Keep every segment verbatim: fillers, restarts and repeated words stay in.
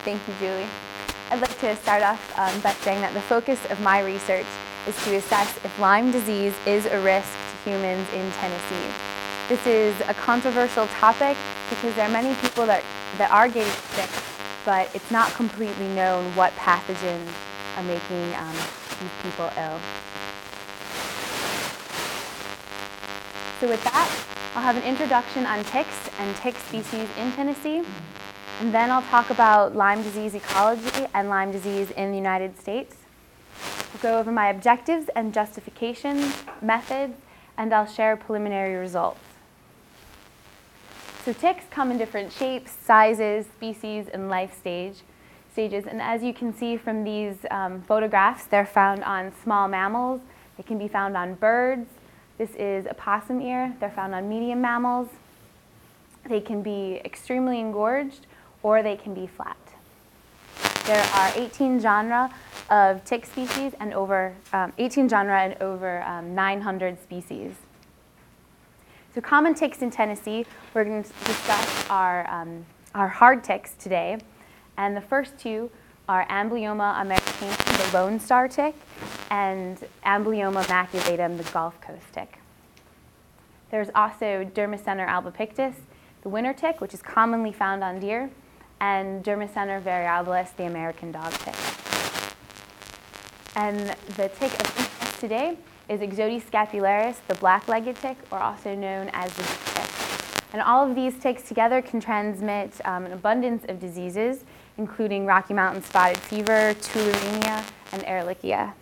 Thank you, Julie. I'd like to start off um, by saying that the focus of my research is to assess if Lyme disease is a risk to humans in Tennessee. This is a controversial topic because there are many people that, that are getting sick, but it's not completely known what pathogens are making um, these people ill. So with that, I'll have an introduction on ticks and tick species in Tennessee, and then I'll talk about Lyme disease ecology and Lyme disease in the United States. We'll go over my objectives and justifications, methods, and I'll share preliminary results. So ticks come in different shapes, sizes, species, and life stage, stages. And as you can see from these um, photographs, they're found on small mammals. They can be found on birds. This is a possum ear. They're found on medium mammals. They can be extremely engorged, or they can be flat. There are eighteen genera of tick species and over um, eighteen genera and over um, nine hundred species. So common ticks in Tennessee, we're going to discuss our, um, our hard ticks today. And the first two are Amblyomma americanum, the Lone Star tick, and Amblyomma maculatum, the Gulf Coast tick. There's also Dermacentor albopictus, the winter tick, which is commonly found on deer, and Dermacentor variabilis, the American dog tick. And the tick of interest today is Ixodes scapularis, the black-legged tick, or also known as the tick. And all of these ticks together can transmit um, an abundance of diseases, including Rocky Mountain spotted fever, tularemia, and Ehrlichia.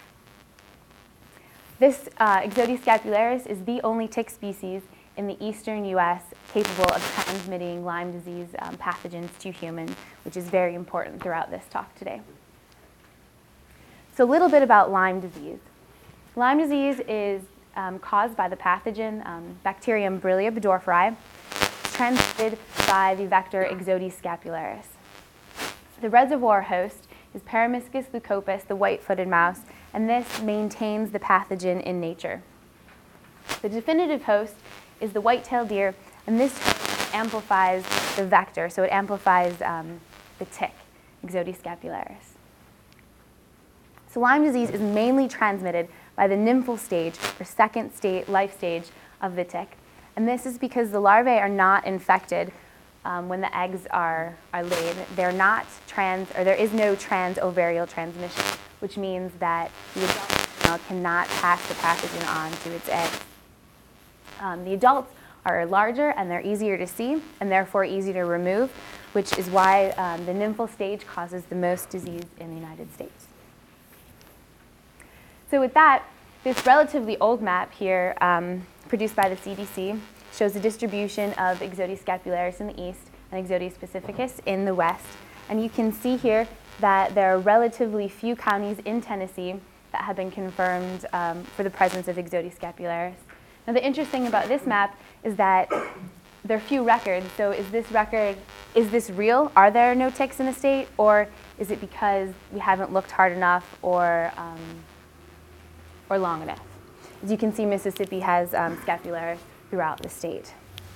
This uh, Ixodes scapularis is the only tick species in the eastern U S capable of transmitting Lyme disease um, pathogens to humans, which is very important throughout this talk today. So a little bit about Lyme disease. Lyme disease is um, caused by the pathogen um, Bacterium borrelia burgdorferi, transmitted by the vector Ixodes scapularis. The reservoir host is Paramyscus leucopus, the white-footed mouse, and this maintains the pathogen in nature. The definitive host is the white-tailed deer, and this amplifies the vector, so it amplifies um, the tick, Ixodes scapularis. So Lyme disease is mainly transmitted by the nymphal stage, or second state, life stage of the tick. And this is because the larvae are not infected um, when the eggs are, are laid. They're not trans, or there is no trans-ovarial transmission, which means that the adult female cannot pass the pathogen on to its eggs. Um, the adults are larger and they're easier to see and therefore easy to remove, which is why um, the nymphal stage causes the most disease in the United States. So with that, this relatively old map here, um, produced by the C D C, shows the distribution of Ixodes scapularis in the east and Ixodes pacificus in the west. And you can see here that there are relatively few counties in Tennessee that have been confirmed um, for the presence of Ixodes scapularis. Now the interesting about this map is that there are few records. So is this record, is this real? Are there no ticks in the state? Or is it because we haven't looked hard enough or um, or long enough? As you can see, Mississippi has um, scapularis throughout the state.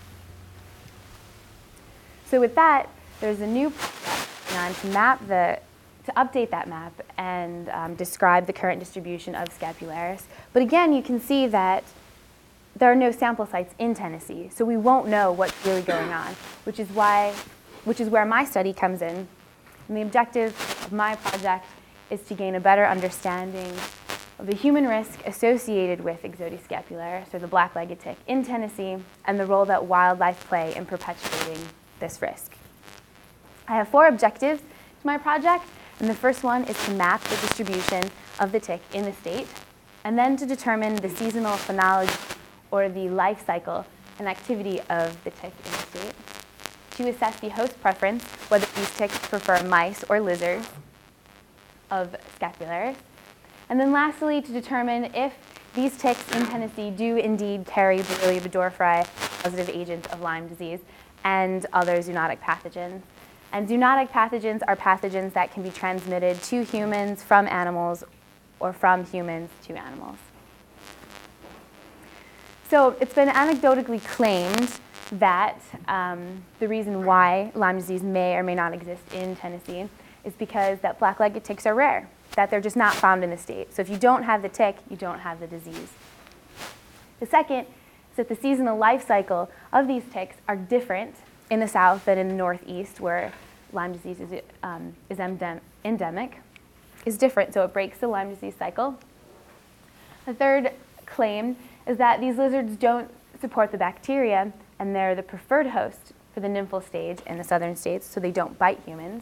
So with that, there's a new project to map the, to update that map and um, describe the current distribution of scapularis. But again, you can see that there are no sample sites in Tennessee, so we won't know what's really going on, which is why, which is where my study comes in. And the objective of my project is to gain a better understanding of the human risk associated with Ixodes scapularis, or the black-legged tick, in Tennessee, and the role that wildlife play in perpetuating this risk. I have four objectives to my project, and the first one is to map the distribution of the tick in the state, and then to determine the seasonal phenology, or the life cycle and activity of the tick in the state, to assess the host preference, whether these ticks prefer mice or lizards of scapularis, and then lastly, to determine if these ticks in Tennessee do indeed carry Borrelia burgdorferi, positive agents of Lyme disease, and other zoonotic pathogens. And zoonotic pathogens are pathogens that can be transmitted to humans from animals or from humans to animals. So it's been anecdotally claimed that um, the reason why Lyme disease may or may not exist in Tennessee is because that black-legged ticks are rare, that they're just not found in the state. So if you don't have the tick, you don't have the disease. The second is that the seasonal life cycle of these ticks are different in the south than in the northeast, where Lyme disease is, um, is endem endemic, is different, so it breaks the Lyme disease cycle. The third claim is that these lizards don't support the bacteria, and they're the preferred host for the nymphal stage in the southern states, so they don't bite humans.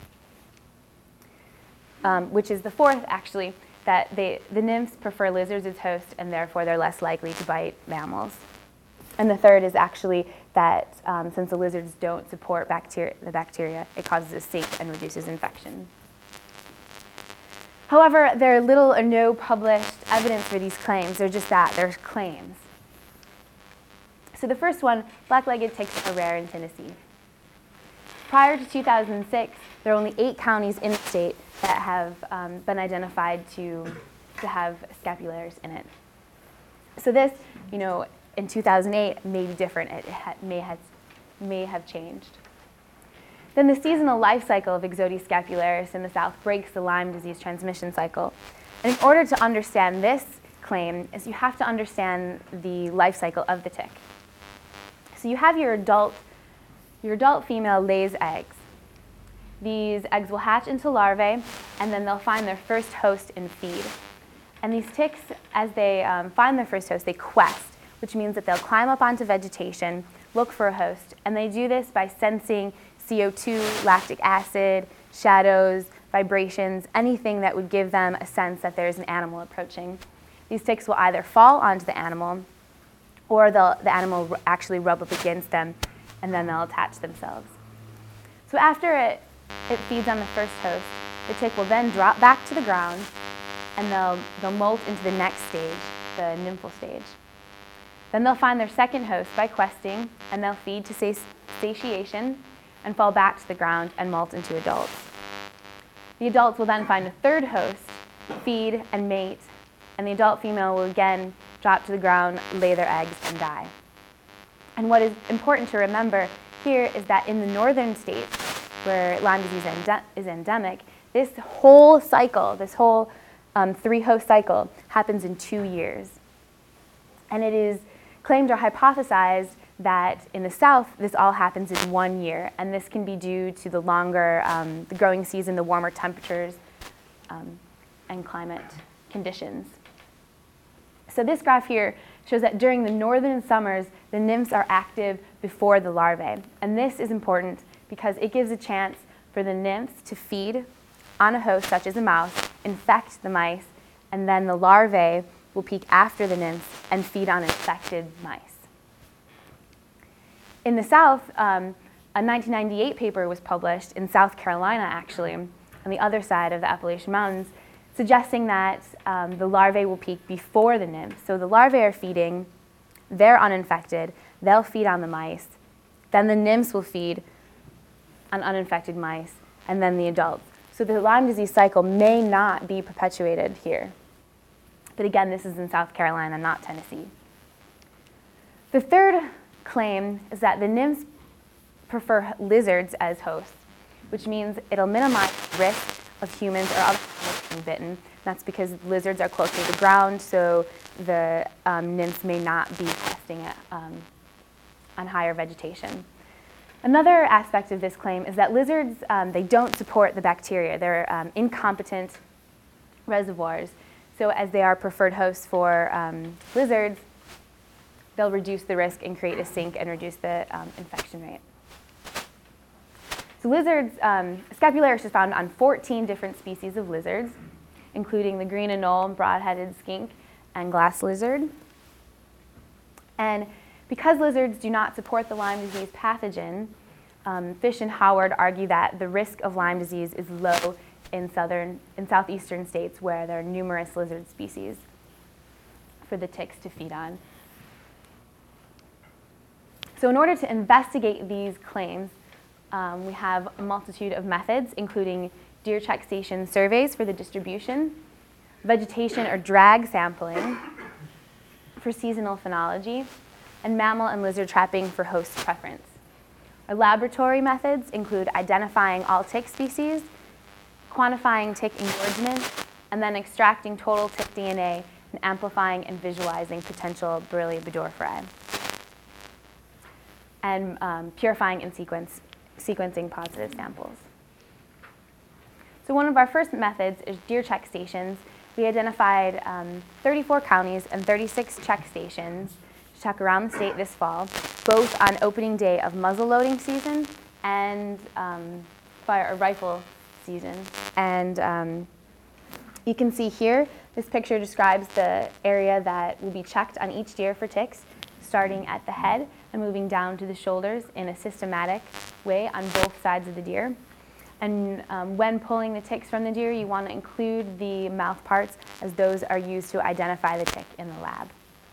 Um, which is the fourth, actually, that they, the nymphs prefer lizards as hosts, and therefore they're less likely to bite mammals. And the third is actually that um, since the lizards don't support bacteria, the bacteria, it causes a sink and reduces infection. However, there are little or no published evidence for these claims. They're just that, they're claims. So the first one, black-legged ticks are rare in Tennessee. Prior to two thousand six, there are only eight counties in the state that have um, been identified to, to have scapularis in it. So this, you know, in two thousand eight may be different. It ha may, have, may have changed. Then the seasonal life cycle of Ixodes scapularis in the south breaks the Lyme disease transmission cycle. And in order to understand this claim, is you have to understand the life cycle of the tick. So you have your adult, your adult female lays eggs. These eggs will hatch into larvae, and then they'll find their first host and feed. And these ticks, as they um, find their first host, they quest, which means that they'll climb up onto vegetation, look for a host, and they do this by sensing C O two, lactic acid, shadows, vibrations, anything that would give them a sense that there's an animal approaching. These ticks will either fall onto the animal, or the animal will actually rub up against them, and then they'll attach themselves. So after it, it feeds on the first host, the tick will then drop back to the ground, and they'll, they'll molt into the next stage, the nymphal stage. Then they'll find their second host by questing, and they'll feed to sati satiation and fall back to the ground and molt into adults. The adults will then find a third host, feed, and mate, and the adult female will again drop to the ground, lay their eggs, and die. And what is important to remember here is that in the northern states, where Lyme disease ende is endemic, this whole cycle, this whole um, three-host cycle, happens in two years. And it is claimed or hypothesized that in the south, this all happens in one year, and this can be due to the longer, um, the growing season, the warmer temperatures, um, and climate conditions. So this graph here shows that during the northern summers, the nymphs are active before the larvae. And this is important because it gives a chance for the nymphs to feed on a host such as a mouse, infect the mice, and then the larvae will peek after the nymphs and feed on infected mice. In the south, um, a nineteen ninety-eight paper was published in South Carolina, actually, on the other side of the Appalachian Mountains, suggesting that um, the larvae will peak before the nymphs. So the larvae are feeding, they're uninfected, they'll feed on the mice, then the nymphs will feed on uninfected mice, and then the adults. So the Lyme disease cycle may not be perpetuated here. But again, this is in South Carolina, not Tennessee. The third claim is that the nymphs prefer lizards as hosts, which means it'll minimize the risk of humans or other animals being bitten. That's because lizards are closer to the ground, so the um, nymphs may not be questing it, um, on higher vegetation. Another aspect of this claim is that lizards, um, they don't support the bacteria. They're um, incompetent reservoirs. So as they are preferred hosts for um, lizards, they'll reduce the risk and create a sink and reduce the um, infection rate. So lizards, um, Scapularis is found on fourteen different species of lizards, including the green anole, broad-headed skink, and glass lizard. And because lizards do not support the Lyme disease pathogen, um, Fish and Howard argue that the risk of Lyme disease is low in southern, in southeastern states where there are numerous lizard species for the ticks to feed on. So in order to investigate these claims, um, we have a multitude of methods, including deer check station surveys for the distribution, vegetation or drag sampling for seasonal phenology, and mammal and lizard trapping for host preference. Our laboratory methods include identifying all tick species, quantifying tick engorgement, and then extracting total tick D N A and amplifying and visualizing potential Borrelia burgdorferi, and um, purifying and sequence, sequencing positive samples. So one of our first methods is deer check stations. We identified um, thirty-four counties and thirty-six check stations to check around the state this fall, both on opening day of muzzle loading season and um, fire or rifle season. And um, you can see here, this picture describes the area that will be checked on each deer for ticks, starting at the head and moving down to the shoulders in a systematic way on both sides of the deer. And um, when pulling the ticks from the deer, you want to include the mouth parts, as those are used to identify the tick in the lab.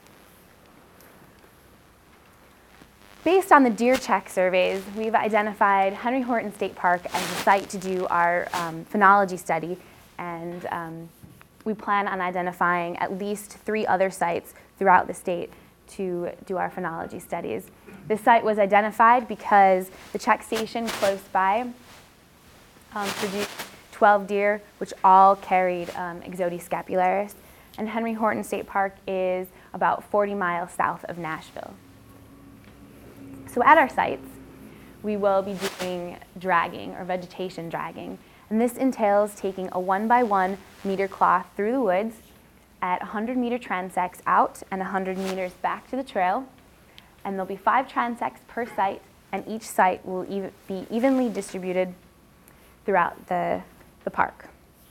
Based on the deer check surveys, we've identified Henry Horton State Park as the site to do our um, phenology study, and um, we plan on identifying at least three other sites throughout the state to do our phenology studies. This site was identified because the check station close by um, produced twelve deer, which all carried um, Ixodes scapularis, and Henry Horton State Park is about forty miles south of Nashville. So at our sites, we will be doing dragging, or vegetation dragging, and this entails taking a one by one meter cloth through the woods at one hundred meter transects out and one hundred meters back to the trail, and there'll be five transects per site, and each site will ev- be evenly distributed throughout the, the park.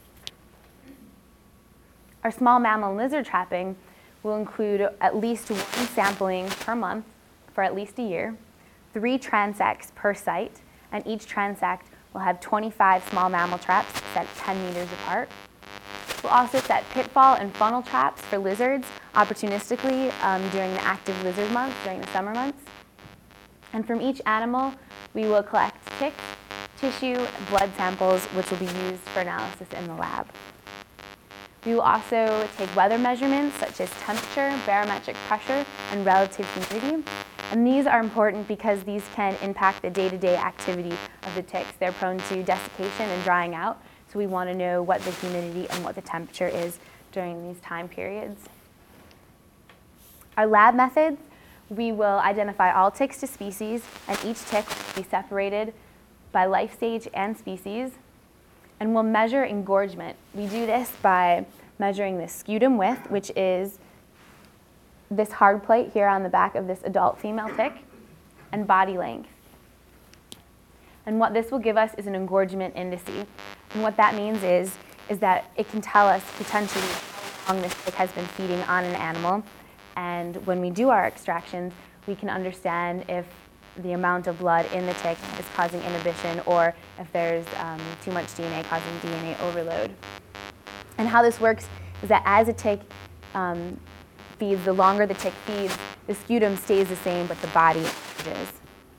Our small mammal and lizard trapping will include at least one sampling per month for at least a year, three transects per site, and each transect will have twenty-five small mammal traps set ten meters apart. We'll also set pitfall and funnel traps for lizards opportunistically um, during the active lizard months, during the summer months. And from each animal, we will collect ticks, tissue, blood samples, which will be used for analysis in the lab. We will also take weather measurements such as temperature, barometric pressure, and relative humidity. And these are important because these can impact the day-to-day activity of the ticks. They're prone to desiccation and drying out, so we want to know what the humidity and what the temperature is during these time periods. Our lab methods, we will identify all ticks to species, and each tick will be separated by life stage and species, and we'll measure engorgement. We do this by measuring the scutum width, which is this hard plate here on the back of this adult female tick, and body length. And what this will give us is an engorgement indice. And what that means is, is that it can tell us potentially how long this tick has been feeding on an animal. And when we do our extractions, we can understand if the amount of blood in the tick is causing inhibition, or if there's um, too much D N A causing D N A overload. And how this works is that as a tick um, feeds, the longer the tick feeds, the scutum stays the same, but the body changes.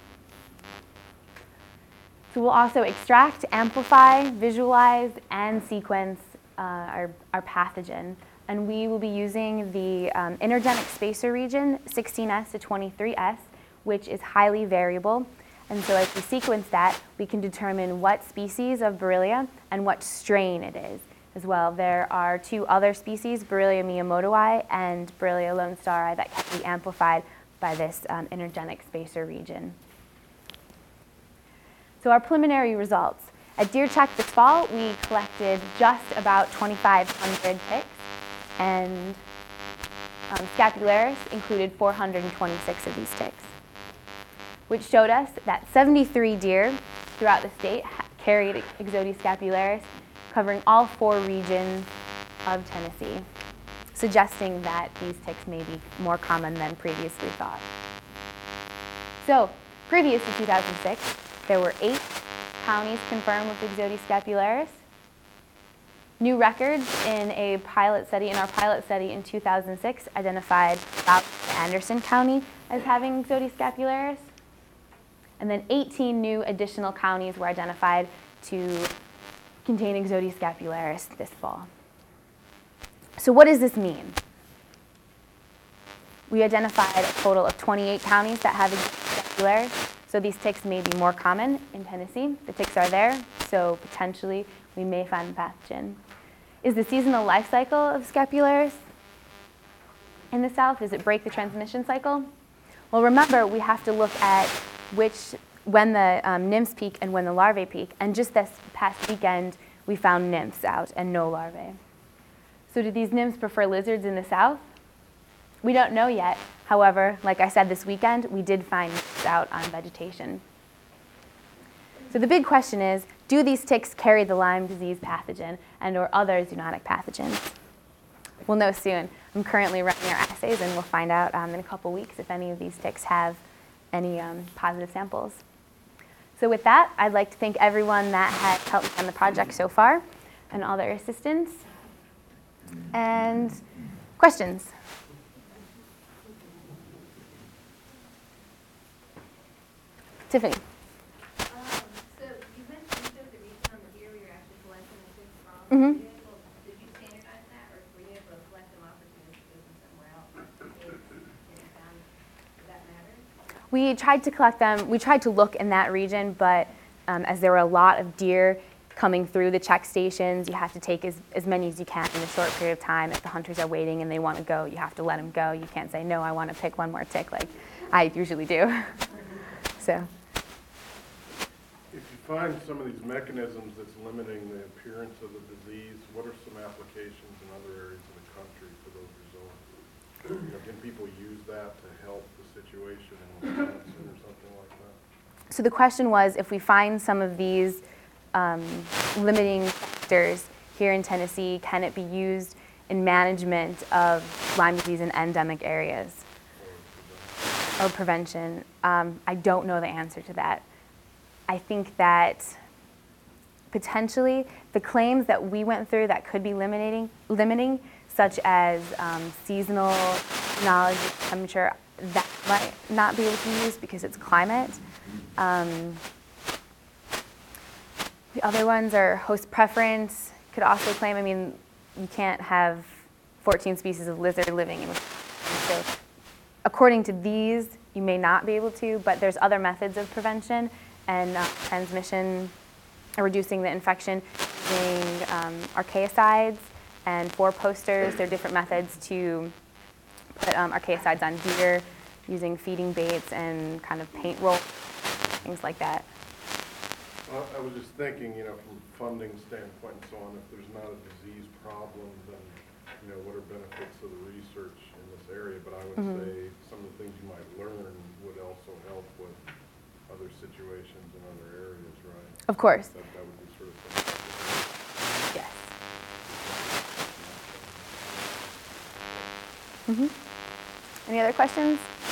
So we'll also extract, amplify, visualize, and sequence uh, our, our pathogen. And we will be using the um, intergenic spacer region, sixteen S to twenty-three S, which is highly variable. And so as we sequence that, we can determine what species of Borrelia and what strain it is as well. There are two other species, Borrelia miyamotoi and Borrelia lone stari, that can be amplified by this um, intergenic spacer region. So our preliminary results. At Deer Check this fall, we collected just about twenty-five hundred ticks, and um, Scapularis included four hundred twenty-six of these ticks, which showed us that seventy-three deer throughout the state carried Ixodes scapularis, covering all four regions of Tennessee, suggesting that these ticks may be more common than previously thought. So, previous to two thousand six, there were eight counties confirmed with Ixodes scapularis. New records in a pilot study, in our pilot study in two thousand six, identified Loudoun and Anderson County as having Ixodes scapularis. And then eighteen new additional counties were identified to contain Ixodes scapularis this fall. So what does this mean? We identified a total of twenty-eight counties that have Scapularis, so these ticks may be more common in Tennessee. The ticks are there, so potentially we may find the pathogen. Is the seasonal life cycle of Scapularis in the South, does it break the transmission cycle? Well, remember, we have to look at which, when the um, nymphs peak and when the larvae peak, and just this past weekend, we found nymphs out and no larvae. So do these nymphs prefer lizards in the South? We don't know yet. However, like I said, this weekend, we did find nymphs out on vegetation. So the big question is, do these ticks carry the Lyme disease pathogen and or other zoonotic pathogens? We'll know soon. I'm currently running our assays, and we'll find out um, in a couple weeks if any of these ticks have any um, positive samples. So with that, I'd like to thank everyone that has helped me on the project so far and all their assistance. And questions? Tiffany. Um, so you mentioned you showed the region on the deer where you're actually collecting the ticks from. Mm-hmm. Were you able, did you standardize that, or were you able to collect them opportunistically from somewhere else? And you found, did that matter? We tried to collect them. We tried to look in that region, but um, as there were a lot of deer coming through the check stations, you have to take as, as many as you can in a short period of time. If the hunters are waiting and they want to go, you have to let them go. You can't say, no, I want to pick one more tick like I usually do. So. If you find some of these mechanisms that's limiting the appearance of the disease, what are some applications in other areas of the country for those results? You know, can people use that to help the situation in Wisconsin or something like that? So the question was, if we find some of these um, limiting factors here in Tennessee, can it be used in management of Lyme disease in endemic areas or prevention? Um, I don't know the answer to that. I think that potentially the claims that we went through that could be limiting, limiting such as um, seasonal knowledge of temperature, that might not be able to be used because it's climate. Um, the other ones are host preference, could also claim, I mean, you can't have fourteen species of lizard living in Wisconsin. So according to these, you may not be able to, but there's other methods of prevention and uh, transmission, or reducing the infection using um, archaicides and four posters. There are different methods to put um, archaicides on deer using feeding baits and kind of paint roll, things like that. Well, I was just thinking, you know, from a funding standpoint and so on, if there's not a disease problem, then, you know, what are benefits of the research in this area? But I would mm-hmm. say some of the things you might learn would also help with other situations in other areas, right? Of course. That, that would be sort of thing. Yes. Mm-hmm. Any other questions?